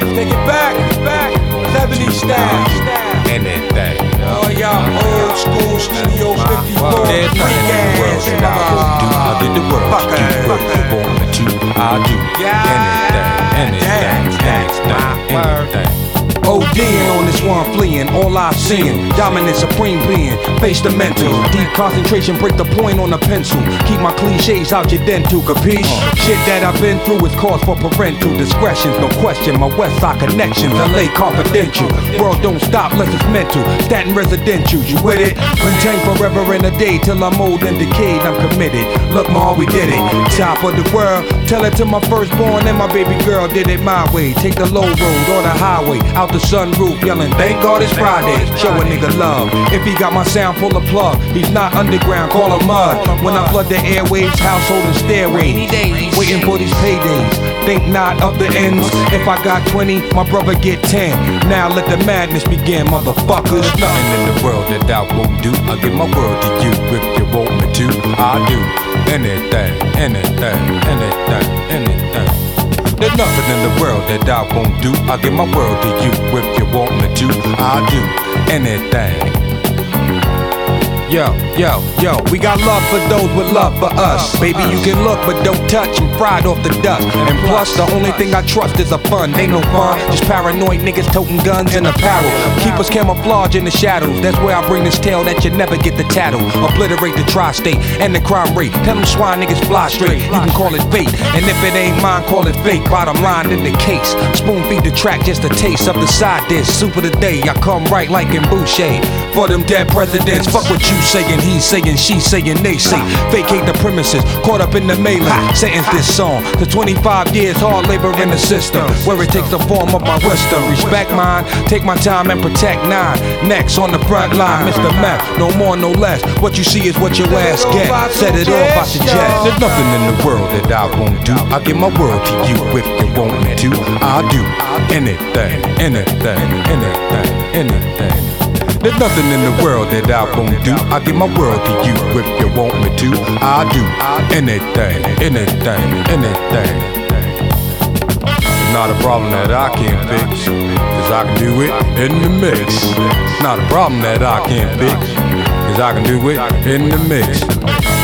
Take it back, 70s style. Anything. Oh, y'all old school Studio 54. There's nothing in the world that I won't do. I did the world to do what you want me to. I'll do anything. ODing on this one fleeing, all I've seen. Dominant supreme being, face the mental. Deep concentration, break the point on a pencil. Keep my cliches out your dental, capiche? Shit that I've been through is cause for parental discretions. No question, my west side connections, LA confidential. World don't stop unless it's mental. Staten residential, you with it? Maintain forever and a day till I'm old and decayed, I'm committed. Look ma, we did it. Top of the world, tell it to my firstborn and my baby girl did it my way. Take the low road or the highway, out the sunroof yelling, thank God it's Friday. Show a nigga love. If he got my sound full of plug, he's not underground, call him mud. When I flood the airwaves, household and stairways, waiting for these paydays. Think not of the ends. If I got 20, my brother get 10. Now let the madness begin, motherfuckers. There's nothing in the world that I won't do. I give my word to you if you want me to. I'll do anything. There's nothing in the world that I won't do. I give my word to you if you want me to. I'll do anything. Yo, we got love for those with love for us. Baby, you can look but don't touch, I'm fried off the dust. And plus, the only thing I trust is a fun. Ain't no fun, just paranoid niggas toting guns and apparel. Keep us camouflage in the shadows. That's where I bring this tale that you never get the tattle. Obliterate the tri-state and the crime rate. Tell them swine niggas fly straight. You can call it fate, and if it ain't mine, call it fake. Bottom line in the case. Spoon feed the track, just a taste of the side dish. Soup of the day, I come right like in Boucher. For them dead presidents, fuck what you saying, he's saying, she's saying, they say. Vacate the premises, caught up in the melee. Sentence this song to 25 years hard labor in the system, where it takes the form of my wisdom. Respect mine, take my time and protect nine. Next on the front line, Mr. Meth, no more, no less. What you see is what your ass get. Set it off, I suggest. There's nothing in the world that I won't do. I give my word to you if you want me to. I'll do anything. There's nothing in the world that I won't do. I give my word to you if you want me to. I'll do anything. It's not a problem that I can't fix, cause I can do it in the mix. It's not a problem that I can't fix, cause I can do it in the mix.